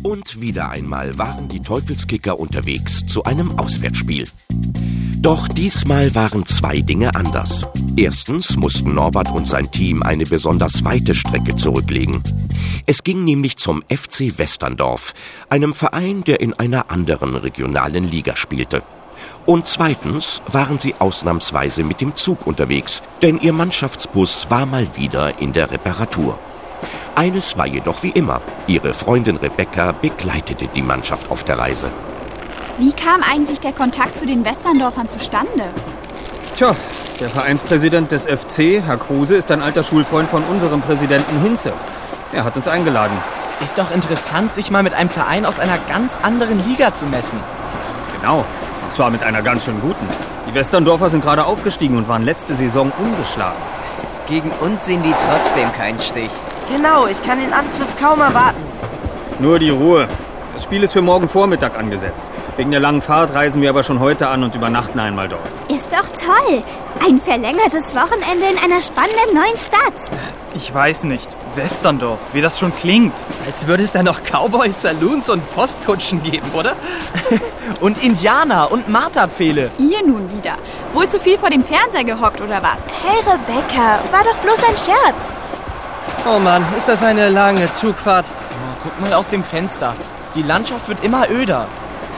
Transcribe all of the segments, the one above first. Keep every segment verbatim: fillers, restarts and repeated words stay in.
Und wieder einmal waren die Teufelskicker unterwegs zu einem Auswärtsspiel. Doch diesmal waren zwei Dinge anders. Erstens mussten Norbert und sein Team eine besonders weite Strecke zurücklegen. Es ging nämlich zum F C Westerndorf, einem Verein, der in einer anderen regionalen Liga spielte. Und zweitens waren sie ausnahmsweise mit dem Zug unterwegs, denn ihr Mannschaftsbus war mal wieder in der Reparatur. Eines war jedoch wie immer: Ihre Freundin Rebecca begleitete die Mannschaft auf der Reise. Wie kam eigentlich der Kontakt zu den Westerndorfern zustande? Tja, der Vereinspräsident des F C, Herr Kruse, ist ein alter Schulfreund von unserem Präsidenten Hinze. Er hat uns eingeladen. Ist doch interessant, sich mal mit einem Verein aus einer ganz anderen Liga zu messen. Genau, und zwar mit einer ganz schön guten. Die Westerndorfer sind gerade aufgestiegen und waren letzte Saison ungeschlagen. Gegen uns sehen die trotzdem keinen Stich. Genau, ich kann den Anpfiff kaum erwarten. Nur die Ruhe. Das Spiel ist für morgen Vormittag angesetzt. Wegen der langen Fahrt reisen wir aber schon heute an und übernachten einmal dort. Ist doch toll. Ein verlängertes Wochenende in einer spannenden neuen Stadt. Ich weiß nicht. Westerndorf, wie das schon klingt. Als würde es da noch Cowboys, Saloons und Postkutschen geben, oder? Und Indianer und Marterpfähle. Ihr nun wieder. Wohl zu viel vor dem Fernseher gehockt, oder was? Hey Rebecca, war doch bloß ein Scherz. Oh Mann, ist das eine lange Zugfahrt. Oh, guck mal aus dem Fenster. Die Landschaft wird immer öder.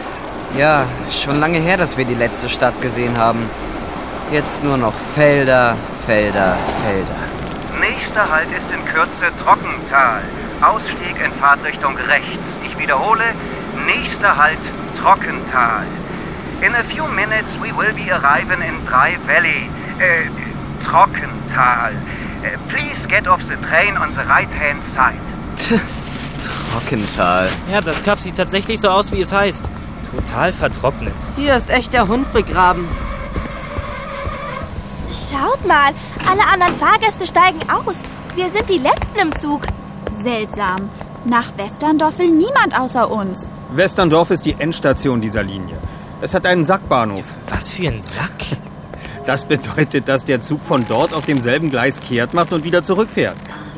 Ja, schon lange her, dass wir die letzte Stadt gesehen haben. Jetzt nur noch Felder, Felder, Felder. Nächster Halt ist in Kürze Trockental. Ausstieg in Fahrtrichtung rechts. Ich wiederhole, nächster Halt Trockental. In a few minutes we will be arriving in Dry Valley. Äh, Trockental. Äh, please get off the train on the right hand side. Trockental. Ja, das Kaff sieht tatsächlich so aus, wie es heißt. Total vertrocknet. Hier ist echt der Hund begraben. Schaut mal, alle anderen Fahrgäste steigen aus. Wir sind die Letzten im Zug. Seltsam. Nach Westerndorf will niemand außer uns. Westerndorf ist die Endstation dieser Linie. Es hat einen Sackbahnhof. Was für ein Sack? Das bedeutet, dass der Zug von dort auf demselben Gleis kehrt macht und wieder zurückfährt.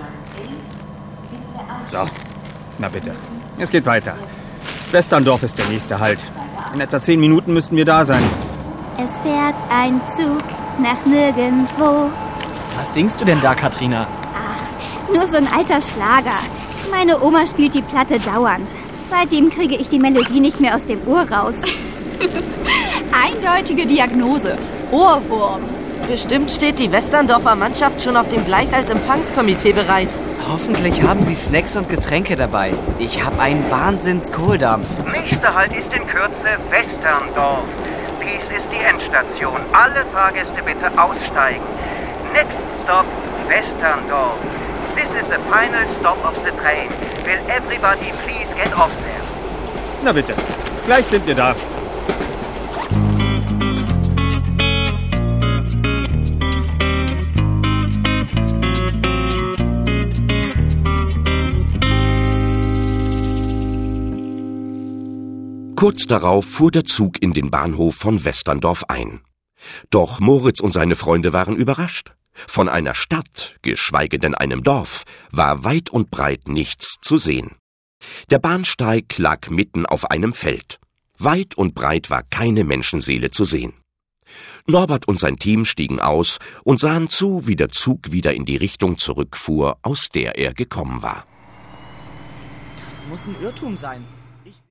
So, na bitte. Es geht weiter. Westerndorf ist der nächste Halt. In etwa zehn Minuten müssten wir da sein. Es fährt ein Zug nach nirgendwo. Was singst du denn da, Katrina? Ach, nur so ein alter Schlager. Meine Oma spielt die Platte dauernd. Seitdem kriege ich die Melodie nicht mehr aus dem Ohr raus. Eindeutige Diagnose. Ohrwurm. Bestimmt steht die Westerndorfer Mannschaft schon auf dem Gleis als Empfangskomitee bereit. Hoffentlich haben sie Snacks und Getränke dabei. Ich habe einen Wahnsinns-Kohldampf. Nächster Halt ist in Kürze Westerndorf. Dies ist die Endstation. Alle Fahrgäste bitte aussteigen. Next stop, Westerndorf. This is the final stop of the train. Will everybody please get off there? Na bitte, gleich sind wir da. Kurz darauf fuhr der Zug in den Bahnhof von Westerndorf ein. Doch Moritz und seine Freunde waren überrascht. Von einer Stadt, geschweige denn einem Dorf, war weit und breit nichts zu sehen. Der Bahnsteig lag mitten auf einem Feld. Weit und breit war keine Menschenseele zu sehen. Norbert und sein Team stiegen aus und sahen zu, wie der Zug wieder in die Richtung zurückfuhr, aus der er gekommen war. Das muss ein Irrtum sein.